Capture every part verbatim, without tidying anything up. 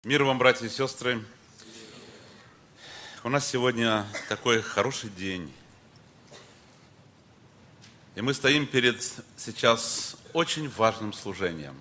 Мир вам, братья и сестры. У нас сегодня такой хороший день. И мы стоим перед сейчас очень важным служением.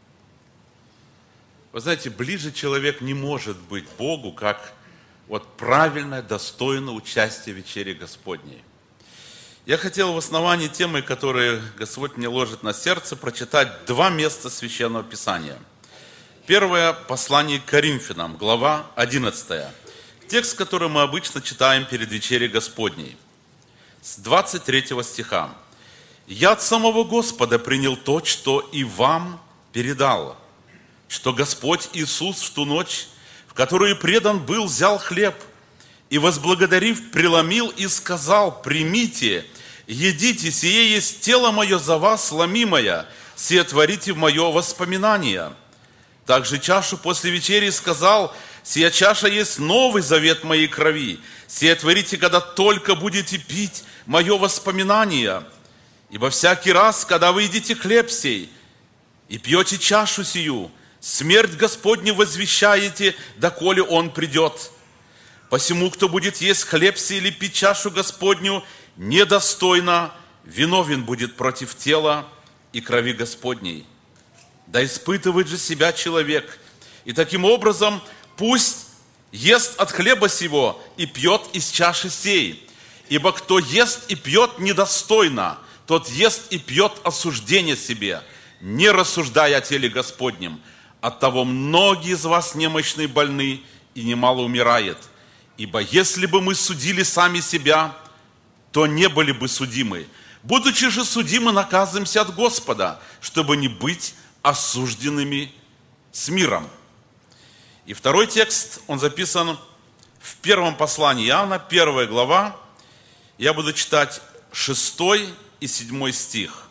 Вы знаете, ближе человек не может быть Богу, как вот правильное, достойное участие в вечере Господней. Я хотел в основании темы, которые Господь мне ложит на сердце, прочитать два места Священного Писания. Первое послание к Коринфянам, глава одиннадцатая. Текст, который мы обычно читаем перед вечерей Господней. С двадцать третьего стиха. «Я от самого Господа принял то, что и вам передал, что Господь Иисус в ту ночь, в которую предан был, взял хлеб и, возблагодарив, преломил и сказал: примите, едите, сие есть тело мое за вас, ломимое, сие творите в мое воспоминание. Также чашу после вечери сказал: сия чаша есть новый завет моей крови, сие творите, когда только будете пить мое воспоминание. Ибо всякий раз, когда вы едите хлеб сей и пьете чашу сию, смерть Господню возвещаете, доколе Он придет. Посему, кто будет есть хлеб сей или пить чашу Господню недостойно, виновен будет против тела и крови Господней. Да испытывает же себя человек, и таким образом пусть ест от хлеба сего и пьет из чаши сей. Ибо кто ест и пьет недостойно, тот ест и пьет осуждение себе, не рассуждая о теле Господнем. Оттого многие из вас немощны и больны, и немало умирает. Ибо если бы мы судили сами себя, то не были бы судимы. Будучи же судимы, наказываемся от Господа, чтобы не быть осужденными с миром». И второй текст, он записан в первом послании Иоанна, первая глава. Я буду читать шестой и седьмой стих.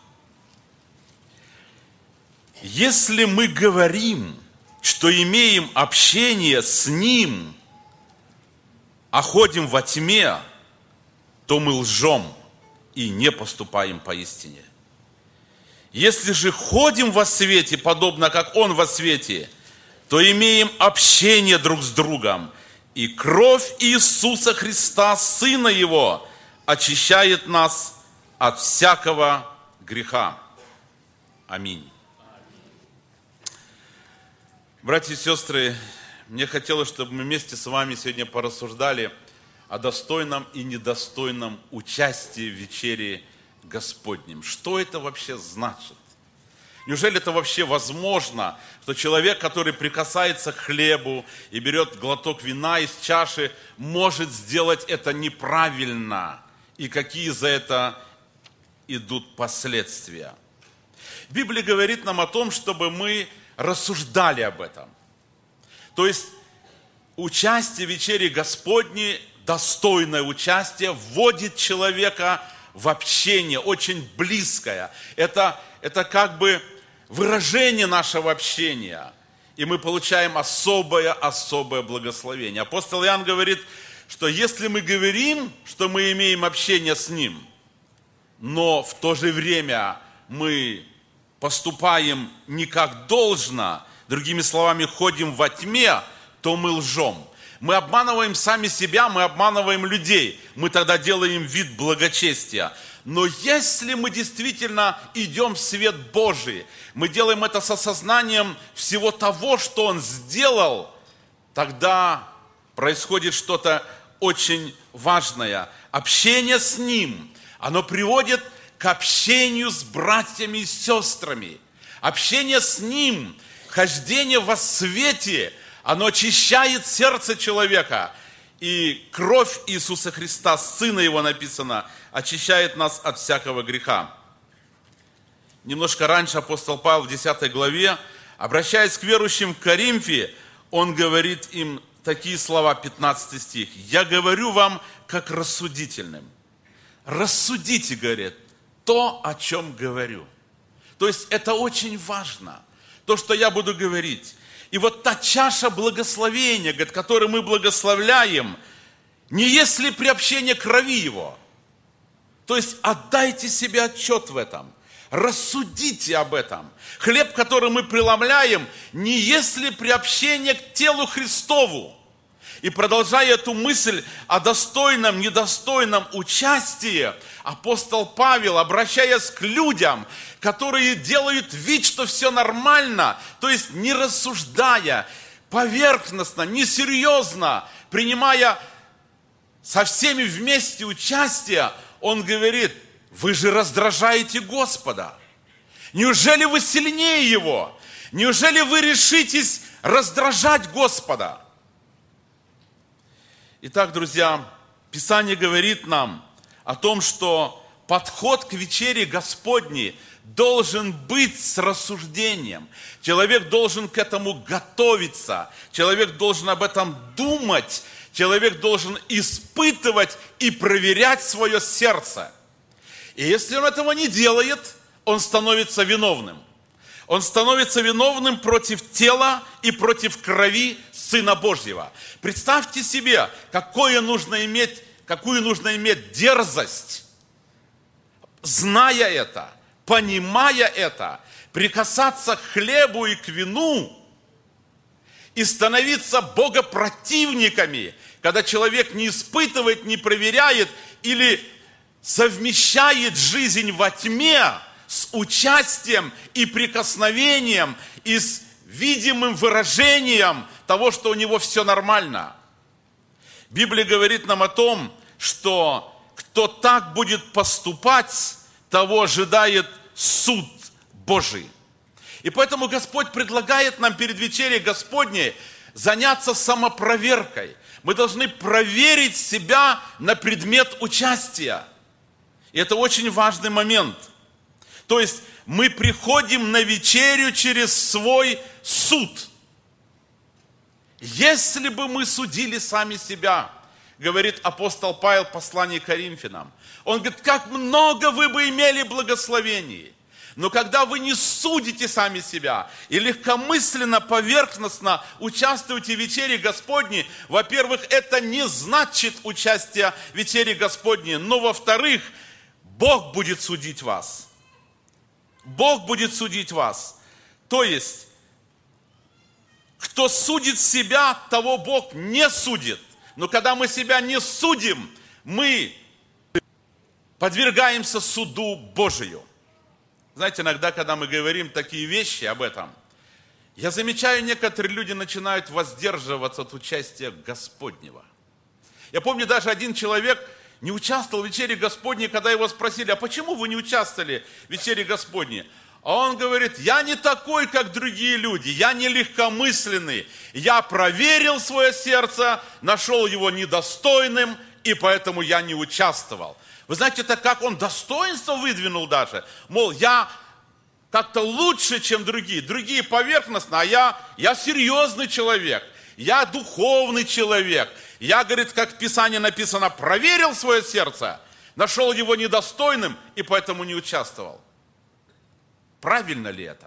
«Если мы говорим, что имеем общение с Ним, а ходим во тьме, то мы лжем и не поступаем поистине. Если же ходим во свете, подобно как Он во свете, то имеем общение друг с другом, и кровь Иисуса Христа, Сына Его, очищает нас от всякого греха. Аминь». Братья и сестры, мне хотелось, чтобы мы вместе с вами сегодня порассуждали о достойном и недостойном участии в вечере Господнем. Что это вообще значит? Неужели это вообще возможно, что человек, который прикасается к хлебу и берет глоток вина из чаши, может сделать это неправильно? И какие за это идут последствия? Библия говорит нам о том, чтобы мы рассуждали об этом. То есть участие в вечере Господней, достойное участие, вводит человека в общение, очень близкое. Это, это как бы выражение нашего общения. И мы получаем особое-особое благословение. Апостол Иоанн говорит, что если мы говорим, что мы имеем общение с Ним, но в то же время мы поступаем не как должно, другими словами, ходим во тьме, то мы лжем. Мы обманываем сами себя, мы обманываем людей. Мы тогда делаем вид благочестия. Но если мы действительно идем в свет Божий, мы делаем это с осознанием всего того, что Он сделал, тогда происходит что-то очень важное. Общение с Ним, оно приводит к общению с братьями и сестрами. Общение с Ним, хождение во свете, оно очищает сердце человека. И кровь Иисуса Христа, Сына Его, написано, очищает нас от всякого греха. Немножко раньше апостол Павел в десятой главе, обращаясь к верующим в Коринфе, он говорит им такие слова, пятнадцатый стих. «Я говорю вам, как рассудительным». Рассудите, говорит, то, о чем говорю. То есть это очень важно, то, что я буду говорить. И вот та чаша благословения, говорит, которую мы благословляем, не есть ли приобщение крови Его? То есть отдайте себе отчет в этом. рассудите об этом. Хлеб, который мы преломляем, не есть ли приобщение к телу Христову? И продолжая эту мысль о достойном, недостойном участии, апостол Павел, обращаясь к людям, которые делают вид, что все нормально, то есть не рассуждая, поверхностно, несерьезно, принимая со всеми вместе участие, он говорит: вы же раздражаете Господа. Неужели вы сильнее Его? Неужели вы решитесь раздражать Господа? Итак, друзья, Писание говорит нам о том, что подход к вечере Господней должен быть с рассуждением. Человек должен к этому готовиться. Человек должен об этом думать. Человек должен испытывать и проверять свое сердце. И если он этого не делает, он становится виновным. Он становится виновным против тела и против крови Сына Божьего. Представьте себе, какое нужно иметь, какую нужно иметь дерзость, зная это, понимая это, прикасаться к хлебу и к вину и становиться богопротивниками, когда человек не испытывает, не проверяет или совмещает жизнь во тьме с участием и прикосновением, и с видимым выражением того, что у него все нормально. Библия говорит нам о том, что кто так будет поступать, того ожидает суд Божий. И поэтому Господь предлагает нам перед вечерей Господней заняться самопроверкой. Мы должны проверить себя на предмет участия. И это очень важный момент. То есть мы приходим на вечерю через свой суд. Если бы мы судили сами себя, говорит апостол Павел в послании к Коринфянам, он говорит: как много вы бы имели благословений. Но когда вы не судите сами себя и легкомысленно, поверхностно участвуете в вечере Господней, во-первых, это не значит участие в вечере Господней, но во-вторых, Бог будет судить вас. Бог будет судить вас. То есть, кто судит себя, того Бог не судит. Но когда мы себя не судим, мы подвергаемся суду Божию. Знаете, иногда, когда мы говорим такие вещи об этом, я замечаю, некоторые люди начинают воздерживаться от участия Господнего. Я помню, даже один человек не участвовал в вечере Господней, когда его спросили: а почему вы не участвовали в вечере Господней? А он говорит: я не такой, как другие люди, я не легкомысленный, я проверил свое сердце, нашел его недостойным, и поэтому я не участвовал. Вы знаете, это как он достоинство выдвинул даже. Мол, я как-то лучше, чем другие. Другие поверхностно, а я, я серьезный человек. Я духовный человек. Я, говорит, как в Писании написано, проверил свое сердце, нашел его недостойным и поэтому не участвовал. Правильно ли это?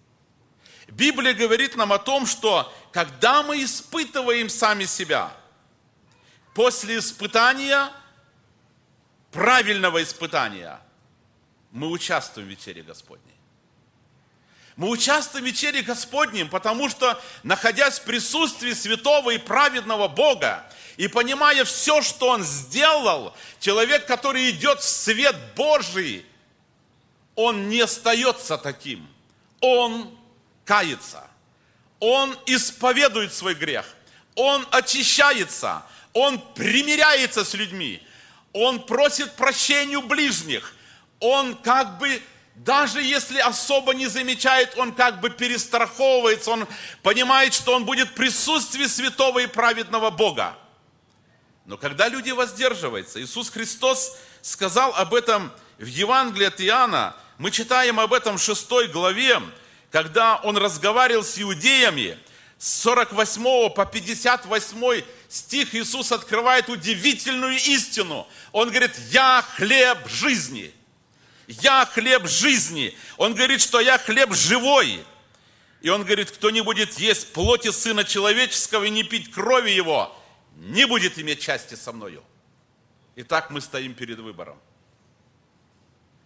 Библия говорит нам о том, что когда мы испытываем сами себя, после испытания, правильного испытания, мы участвуем в вечере Господней. Мы участвуем в вечере Господней, потому что, находясь в присутствии святого и праведного Бога, и понимая все, что Он сделал, человек, который идет в свет Божий, он не остается таким. Он кается. Он исповедует свой грех. Он очищается. Он примиряется с людьми. Он просит прощения у ближних. Он как бы, даже если особо не замечает, он как бы перестраховывается. Он понимает, что он будет в присутствии святого и праведного Бога. Но когда люди воздерживаются, Иисус Христос сказал об этом в Евангелии от Иоанна. Мы читаем об этом в шестой главе, когда Он разговаривал с иудеями. С сорок восьмого по пятьдесят восьмой стих Иисус открывает удивительную истину. Он говорит: «Я хлеб жизни». «Я хлеб жизни». Он говорит, что «я хлеб живой». И Он говорит: «Кто не будет есть плоти Сына Человеческого и не пить крови Его, не будет иметь части со Мною». Итак, мы стоим перед выбором.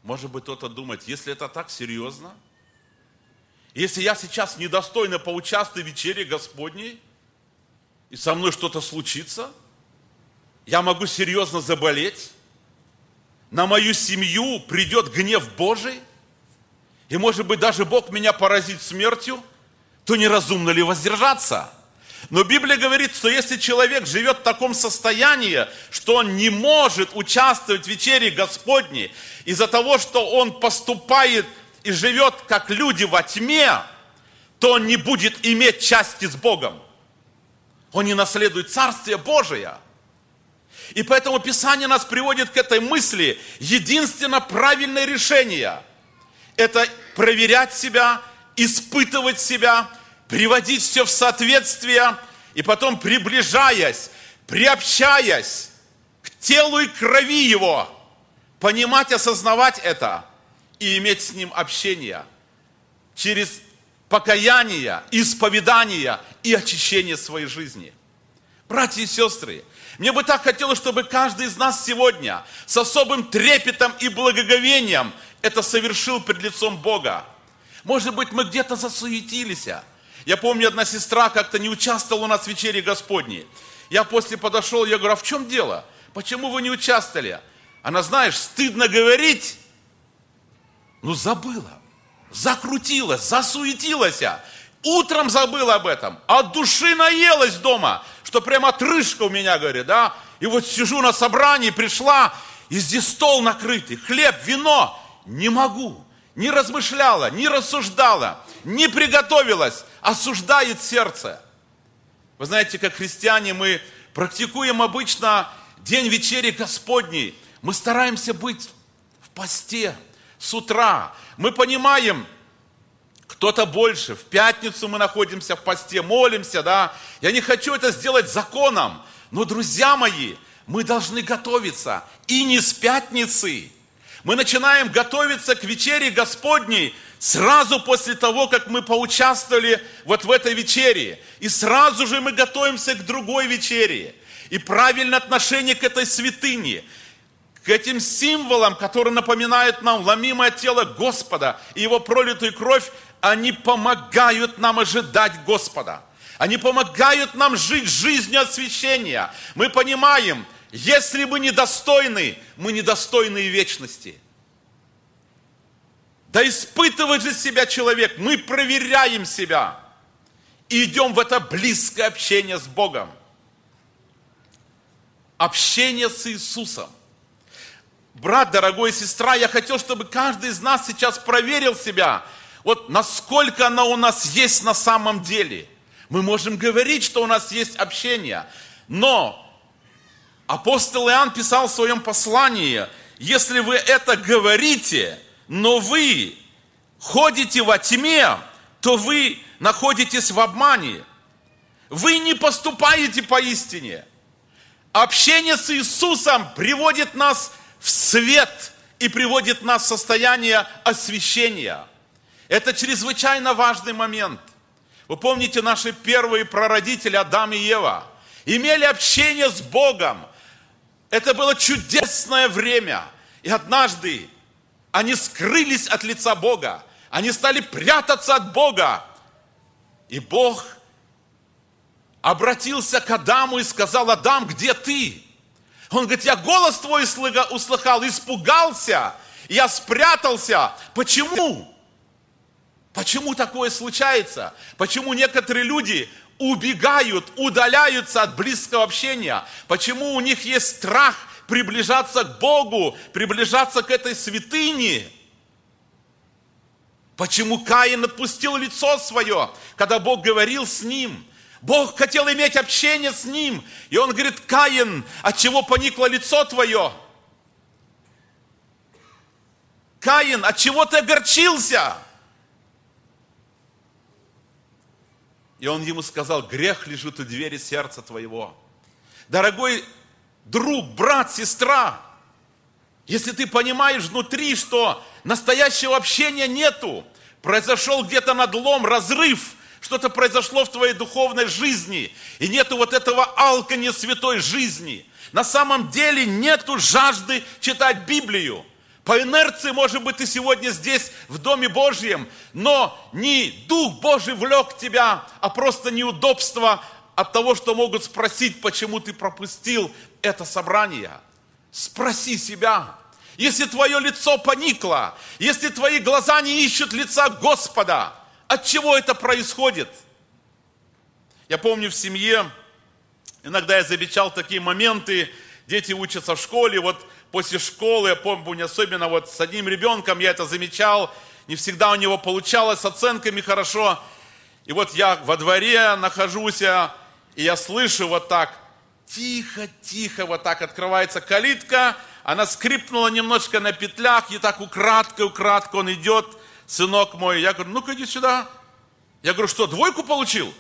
Может быть, кто-то думает, если это так серьезно, если я сейчас недостойно поучаствую в вечере Господней, и со мной что-то случится, я могу серьезно заболеть, на мою семью придет гнев Божий, и, может быть, даже Бог меня поразит смертью, то неразумно ли воздержаться? Но Библия говорит, что если человек живет в таком состоянии, что он не может участвовать в вечере Господней, из-за того, что он поступает и живет как люди во тьме, то он не будет иметь части с Богом. Он не наследует Царствие Божие. И поэтому Писание нас приводит к этой мысли. Единственно правильное решение – это проверять себя, испытывать себя, приводить все в соответствие, и потом, приближаясь, приобщаясь к телу и крови Его, понимать, осознавать это и иметь с Ним общение через покаяние, исповедание и очищение своей жизни. Братья и сестры, мне бы так хотелось, чтобы каждый из нас сегодня с особым трепетом и благоговением это совершил пред лицом Бога. Может быть, мы где-то засуетились. Я помню, одна сестра как-то не участвовала у нас в вечере Господней. Я после подошел, я говорю, а в чем дело? Почему вы не участвовали? Она, знаешь, стыдно говорить, ну забыла, закрутилась, засуетилась. Утром забыла об этом, от души наелась дома, что прямо отрыжка у меня, говорит, да. И вот сижу на собрании, пришла, и здесь стол накрытый, хлеб, вино. Не могу. Не размышляла, не рассуждала, не приготовилась, осуждает сердце. Вы знаете, как христиане мы практикуем обычно день вечери Господней. Мы стараемся быть в посте с утра. Мы понимаем, кто-то больше. В пятницу мы находимся в посте, молимся, да. Я не хочу это сделать законом, но, друзья мои, мы должны готовиться и не с пятницы. Мы начинаем готовиться к вечере Господней сразу после того, как мы поучаствовали вот в этой вечере. И сразу же мы готовимся к другой вечере. И правильное отношение к этой святыне, к этим символам, которые напоминают нам ломимое тело Господа и Его пролитую кровь, они помогают нам ожидать Господа. Они помогают нам жить жизнью освящения. Мы понимаем, если мы недостойны, мы недостойны и вечности. Да испытывает же себя человек. Мы проверяем себя и идем в это близкое общение с Богом. Общение с Иисусом. Брат, дорогой, сестра, я хотел, чтобы каждый из нас сейчас проверил себя, вот насколько оно у нас есть на самом деле. Мы можем говорить, что у нас есть общение, но апостол Иоанн писал в своем послании, если вы это говорите, но вы ходите во тьме, то вы находитесь в обмане. Вы не поступаете поистине. Общение с Иисусом приводит нас в свет и приводит нас в состояние освящения. Это чрезвычайно важный момент. Вы помните, наши первые прародители Адам и Ева имели общение с Богом. Это было чудесное время. И однажды они скрылись от лица Бога. Они стали прятаться от Бога. И Бог обратился к Адаму и сказал: Адам, где ты? Он говорит: я голос твой услыхал, испугался, я спрятался. Почему? Почему такое случается? Почему некоторые люди убегают, удаляются от близкого общения? Почему у них есть страх приближаться к Богу, приближаться к этой святыне? Почему Каин отпустил лицо свое, когда Бог говорил с ним? Бог хотел иметь общение с ним. И он говорит: Каин, от чего поникло лицо твое? Каин, от чего ты огорчился? И он ему сказал: грех лежит у двери сердца твоего. Дорогой друг, брат, сестра, если ты понимаешь внутри, что настоящего общения нету, произошел где-то надлом, разрыв, что-то произошло в твоей духовной жизни, и нету вот этого алкания святой жизни, на самом деле нету жажды читать Библию, По инерции, может быть, ты сегодня здесь, в Доме Божьем, но не Дух Божий влек тебя, а просто неудобство от того, что могут спросить, почему ты пропустил это собрание. Спроси себя. Если твое лицо поникло, если твои глаза не ищут лица Господа, от чего это происходит? Я помню в семье, иногда я замечал такие моменты, дети учатся в школе, вот после школы, я помню, особенно вот с одним ребенком я это замечал, не всегда у него получалось с оценками хорошо. И вот я во дворе нахожусь, и я слышу вот так, тихо-тихо, вот так открывается калитка, она скрипнула немножко на петлях, и так украдкой-украдкой он идет, сынок мой. Я говорю, ну-ка иди сюда. Я говорю, что, двойку получил?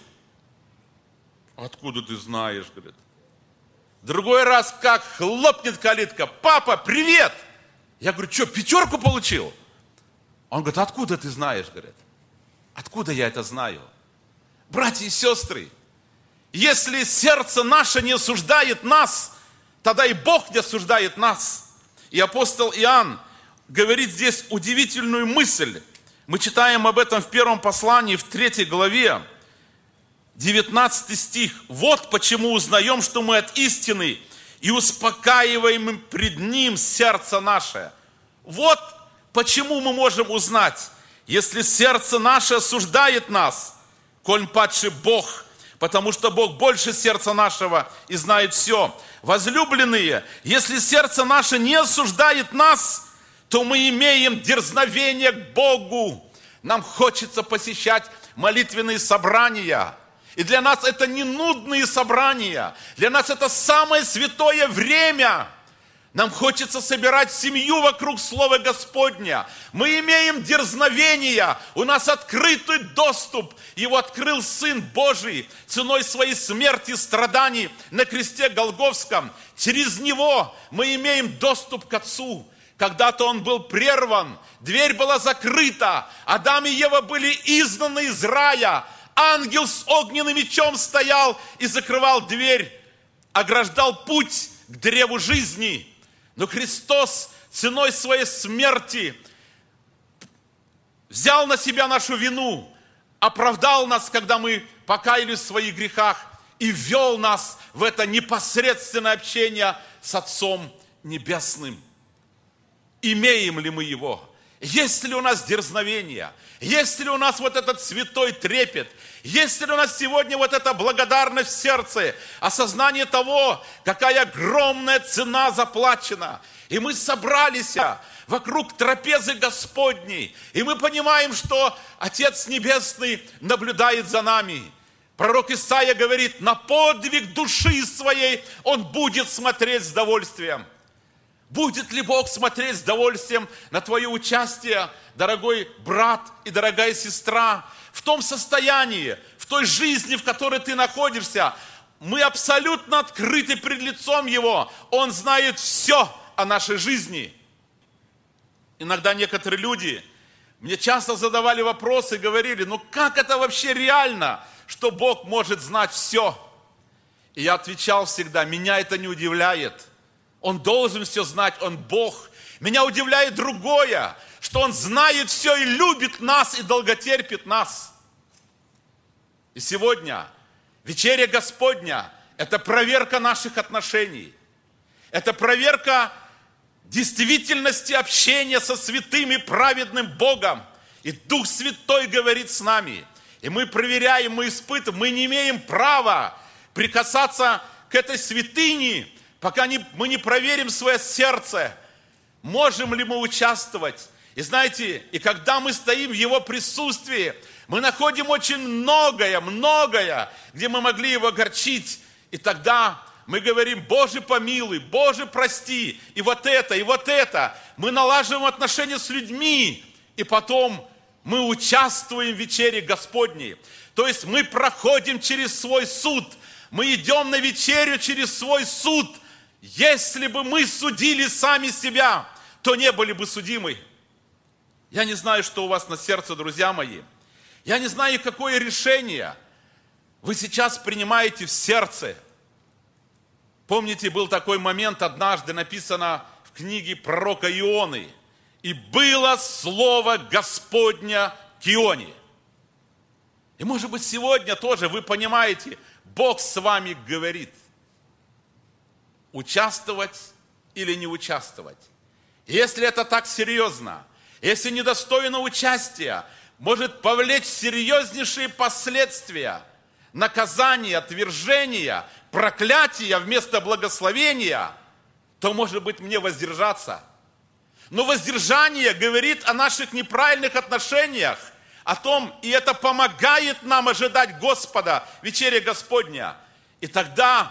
Откуда ты знаешь, говорит. Другой раз как хлопнет калитка, папа, привет! Я говорю, что, пятерку получил? Он говорит, откуда ты знаешь, говорит. Откуда я это знаю? Братья и сестры, если сердце наше не осуждает нас, тогда и Бог не осуждает нас. И апостол Иоанн говорит здесь удивительную мысль. Мы читаем об этом в первом послании, в третьей главе, девятнадцатый стих. Вот почему узнаем, что мы от истины, и успокаиваем пред Ним сердце наше. Вот почему мы можем узнать, если сердце наше осуждает нас, коль падший Бог, потому что Бог больше сердца нашего и знает все. Возлюбленные, если сердце наше не осуждает нас, то мы имеем дерзновение к Богу. Нам хочется посещать молитвенные собрания. И для нас это не нудные собрания. Для нас это самое святое время. Нам хочется собирать семью вокруг Слова Господня. Мы имеем дерзновение. У нас открытый доступ. Его открыл Сын Божий ценой своей смерти и страданий на кресте Голгофском. Через Него мы имеем доступ к Отцу. Когда-то Он был прерван, дверь была закрыта, Адам и Ева были изгнаны из рая. Ангел с огненным мечом стоял и закрывал дверь, ограждал путь к древу жизни. Но Христос ценой своей смерти взял на себя нашу вину, оправдал нас, когда мы покаялись в своих грехах, и ввел нас в это непосредственное общение с Отцом Небесным. Имеем ли мы его? Есть ли у нас дерзновение? Есть ли у нас вот этот святой трепет? Есть ли у нас сегодня вот эта благодарность в сердце, осознание того, какая огромная цена заплачена? И мы собрались вокруг трапезы Господней, и мы понимаем, что Отец Небесный наблюдает за нами. Пророк Исаия говорит, на подвиг души своей Он будет смотреть с удовольствием. Будет ли Бог смотреть с удовольствием на твое участие, дорогой брат и дорогая сестра, в том состоянии, в той жизни, в которой ты находишься? Мы абсолютно открыты пред лицом Его. Он знает все о нашей жизни. Иногда некоторые люди мне часто задавали вопросы и говорили, ну как это вообще реально, что Бог может знать все? И я отвечал всегда, меня это не удивляет. Он должен все знать, Он Бог. Меня удивляет другое, что Он знает все и любит нас, и долготерпит нас. И сегодня вечеря Господня – это проверка наших отношений. Это проверка действительности общения со святым и праведным Богом. И Дух Святой говорит с нами. И мы проверяем, мы испытываем, мы не имеем права прикасаться к этой святыне, пока не, мы не проверим свое сердце, можем ли мы участвовать. И знаете, и когда мы стоим в Его присутствии, мы находим очень многое, многое, где мы могли Его огорчить. И тогда мы говорим, Боже, помилуй, Боже, прости, и вот это, и вот это. Мы налаживаем отношения с людьми, и потом мы участвуем в вечере Господней. То есть мы проходим через свой суд, мы идем на вечерю через свой суд. Если бы мы судили сами себя, то не были бы судимы. Я не знаю, что у вас на сердце, друзья мои. Я не знаю, какое решение вы сейчас принимаете в сердце. Помните, был такой момент однажды, написано в книге пророка Ионы. и было слово Господня к Ионе. И может быть сегодня тоже вы понимаете, Бог с вами говорит. Участвовать или не участвовать. Если это так серьезно, если недостойно участия, может повлечь серьезнейшие последствия, наказания, отвержения, проклятия вместо благословения, то, может быть, мне воздержаться. Но воздержание говорит о наших неправильных отношениях, о том, и это помогает нам ожидать Господа, вечеря Господня. И тогда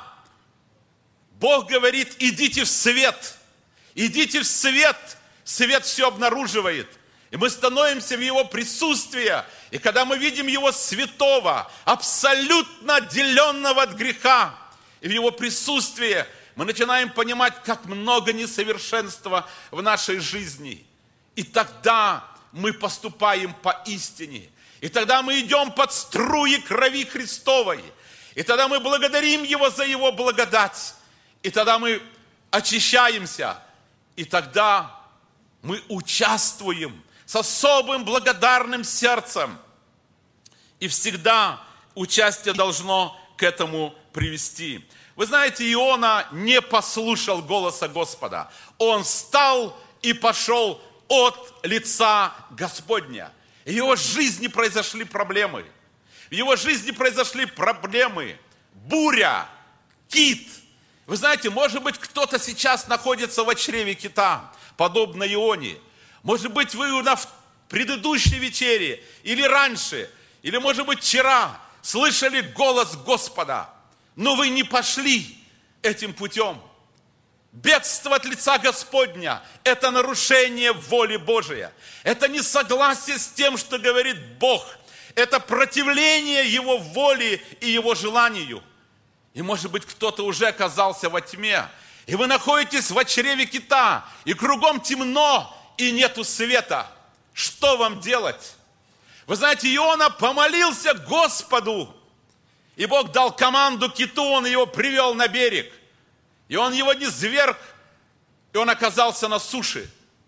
Бог говорит: идите в свет, идите в свет, свет все обнаруживает. И мы становимся в Его присутствии, и когда мы видим Его святого, абсолютно отделенного от греха, и в Его присутствии мы начинаем понимать, как много несовершенства в нашей жизни. И тогда мы поступаем по истине. И тогда мы идем под струи крови Христовой. И тогда мы благодарим Его за Его благодать. И тогда мы очищаемся. И тогда мы участвуем с особым благодарным сердцем. И всегда участие должно к этому привести. Вы знаете, Иона не послушал голоса Господа. Он встал и пошел от лица Господня. В его жизни произошли проблемы. В его жизни произошли проблемы. Буря, кит. Вы знаете, может быть, кто-то сейчас находится в чреве кита, подобно Ионе. Может быть, вы на предыдущей вечере или раньше, или, может быть, вчера слышали голос Господа, но вы не пошли этим путем. Бегство от лица Господня – это нарушение воли Божией. Это несогласие с тем, что говорит Бог. Это противление Его воле и Его желанию. И, может быть, кто-то уже оказался во тьме, и вы находитесь в чреве кита, и кругом темно, и нету света. Что вам делать? Вы знаете, Иона помолился Господу, и Бог дал команду киту, он его привел на берег. И он его низвергл, и он оказался на суше.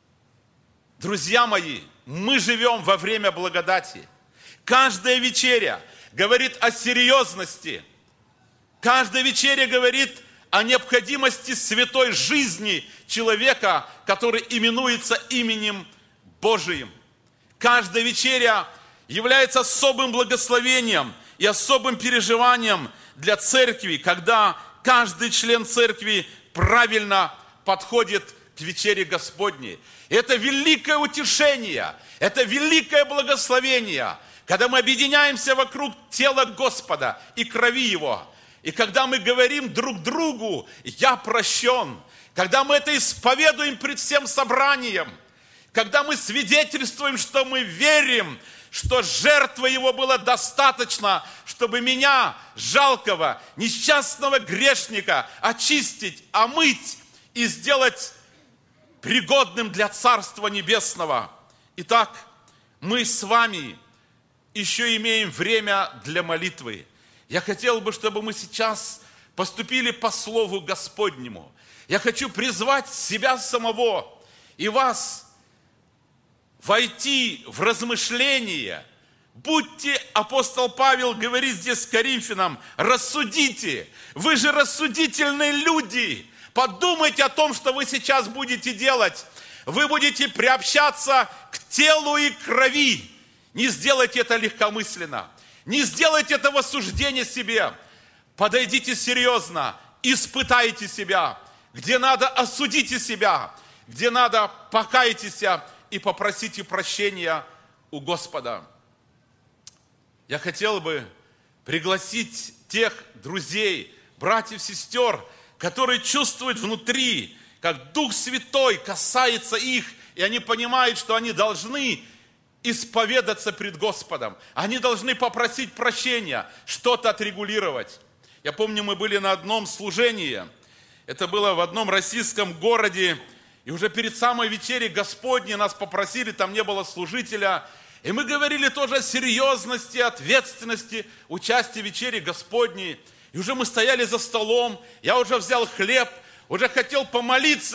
Друзья мои, мы живем во время благодати. Каждая вечеря говорит о серьезности. Каждая вечеря говорит о необходимости святой жизни человека, который именуется именем Божиим. Каждая вечеря является особым благословением и особым переживанием для церкви, когда каждый член церкви правильно подходит к вечере Господней. Это великое утешение, это великое благословение, когда мы объединяемся вокруг тела Господа и крови Его. И когда мы говорим друг другу: «Я прощен», когда мы это исповедуем пред всем собранием, когда мы свидетельствуем, что мы верим, что жертва Его была достаточно, чтобы меня, жалкого, несчастного грешника, очистить, омыть и сделать пригодным для Царства Небесного. Итак, мы с вами еще имеем время для молитвы. Я хотел бы, чтобы мы сейчас поступили по Слову Господнему. Я хочу призвать себя самого и вас войти в размышление. Будьте, апостол Павел говорит здесь Коринфянам, рассудите. Вы же рассудительные люди. Подумайте о том, что вы сейчас будете делать. Вы будете приобщаться к телу и крови. Не сделайте это легкомысленно. Не сделайте этого суждения себе. Подойдите серьезно, испытайте себя. Где надо, осудите себя. Где надо, покайтесь и попросите прощения у Господа. Я хотел бы пригласить тех друзей, братьев, сестер, которые чувствуют внутри, как Дух Святой касается их, и они понимают, что они должны исповедаться пред Господом. Они должны попросить прощения, что-то отрегулировать. Я помню, мы были на одном служении. Это было в одном российском городе. И уже перед самой вечерей Господней нас попросили, там не было служителя. И мы говорили тоже о серьезности, ответственности участия в вечере Господней. И уже мы стояли за столом, я уже взял хлеб, уже хотел помолиться.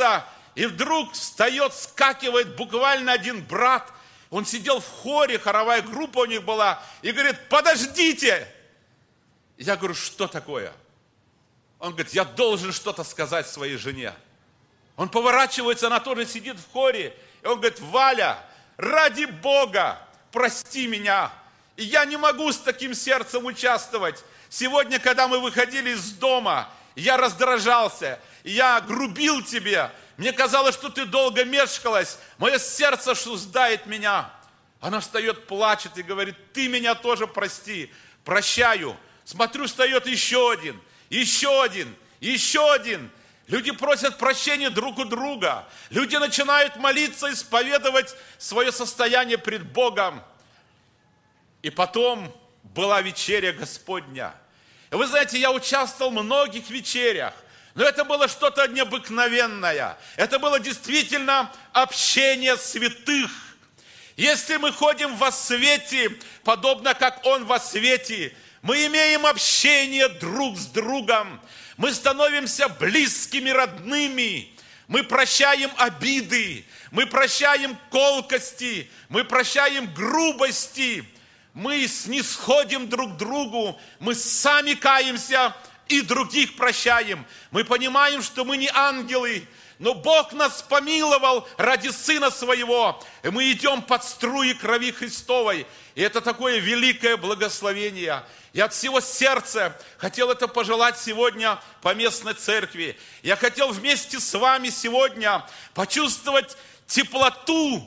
И вдруг встает, скакивает буквально один брат. Он сидел в хоре, хоровая группа у них была. И говорит: подождите. Я говорю: что такое? Он говорит: я должен что-то сказать своей жене. Он поворачивается, она тоже сидит в хоре. И он говорит: Валя, ради Бога, прости меня. И я не могу с таким сердцем участвовать. Сегодня, когда мы выходили из дома, я раздражался, я грубил тебе. Мне казалось, что ты долго мешкалась. Мое сердце шуздает меня. Она встает, плачет и говорит: ты меня тоже прости. Прощаю. Смотрю, встает еще один, еще один, еще один. Люди просят прощения друг у друга. Люди начинают молиться, исповедовать свое состояние пред Богом. И потом была вечеря Господня. И вы знаете, я участвовал в многих вечерях, но это было что-то необыкновенное. Это было действительно общение святых. Если мы ходим во свете, подобно как Он во свете, мы имеем общение друг с другом. Мы становимся близкими, родными. Мы прощаем обиды, мы прощаем колкости, мы прощаем грубости. Мы снисходим друг к другу, мы сами каемся и других прощаем. Мы понимаем, что мы не ангелы, но Бог нас помиловал ради Сына Своего. И мы идем под струи крови Христовой. И это такое великое благословение. Я от всего сердца хотел это пожелать сегодня Поместной Церкви. Я хотел вместе с вами сегодня почувствовать теплоту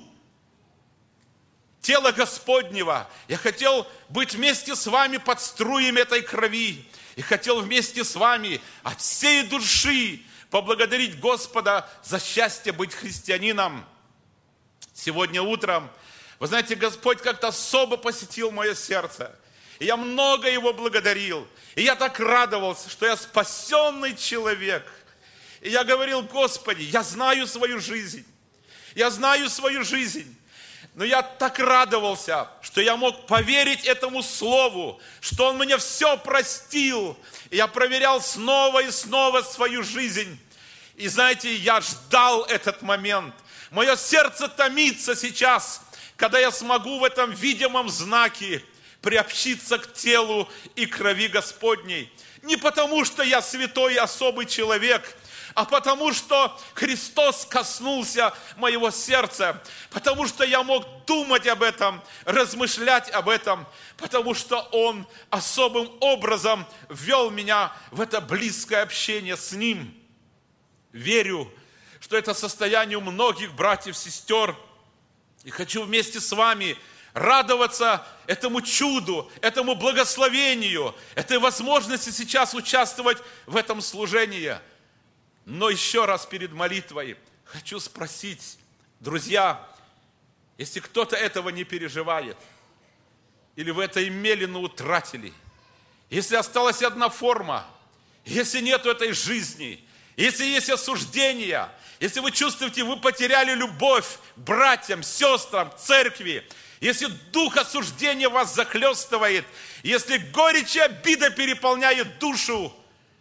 тела Господнего. Я хотел быть вместе с вами под струями этой крови. И хотел вместе с вами от всей души поблагодарить Господа за счастье быть христианином. Сегодня утром, вы знаете, Господь как-то особо посетил мое сердце. И я много Его благодарил. И я так радовался, что я спасенный человек. И я говорил: Господи, я знаю свою жизнь. Я знаю свою жизнь. Но я так радовался, что я мог поверить этому слову, что Он мне все простил. И я проверял снова и снова свою жизнь. И знаете, я ждал этот момент. Мое сердце томится сейчас, когда я смогу в этом видимом знаке приобщиться к телу и крови Господней. Не потому, что я святой и особый человек, а потому, что Христос коснулся моего сердца, потому что я мог думать об этом, размышлять об этом, потому что Он особым образом ввел меня в это близкое общение с Ним. Верю, что это состояние у многих братьев, сестер, и хочу вместе с вами радоваться этому чуду, этому благословению, этой возможности сейчас участвовать в этом служении. Но еще раз перед молитвой хочу спросить, друзья, если кто-то этого не переживает, или вы это имели, но утратили, если осталась одна форма, если нету этой жизни, если есть осуждение, если вы чувствуете, вы потеряли любовь к братьям, сестрам, церкви, если дух осуждения вас захлестывает, если горечь и обида переполняет душу,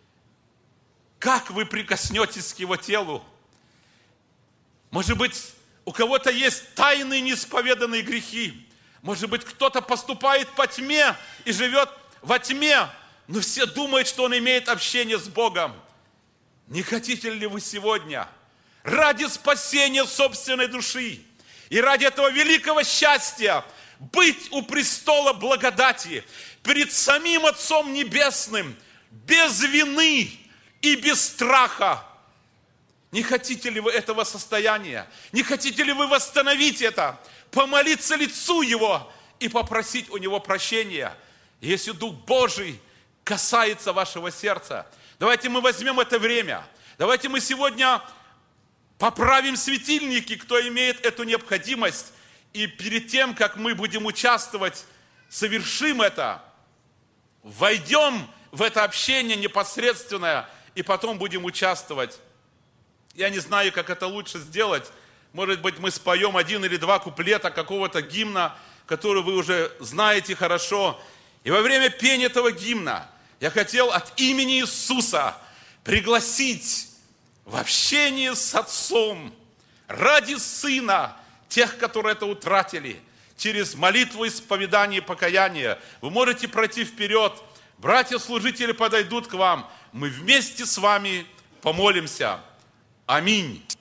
как вы прикоснетесь к Его телу? Может быть, у кого-то есть тайные неисповеданные грехи. Может быть, кто-то поступает по тьме и живет во тьме, но все думают, что он имеет общение с Богом. Не хотите ли вы сегодня ради спасения собственной души и ради этого великого счастья быть у престола благодати перед самим Отцом Небесным без вины и без страха? Не хотите ли вы этого состояния? Не хотите ли вы восстановить это? Помолиться лицу Его и попросить у Него прощения? Если Дух Божий касается вашего сердца, давайте мы возьмем это время. Давайте мы сегодня поправим светильники, кто имеет эту необходимость. И перед тем, как мы будем участвовать, совершим это, войдем в это общение непосредственное, и потом будем участвовать. Я не знаю, как это лучше сделать. Может быть, мы споем один или два куплета какого-то гимна, который вы уже знаете хорошо. И во время пения этого гимна я хотел от имени Иисуса пригласить в общении с Отцом, ради Сына, тех, которые это утратили, через молитву, исповедание и покаяние. Вы можете пройти вперед. Братья-служители подойдут к вам. Мы вместе с вами помолимся. Аминь.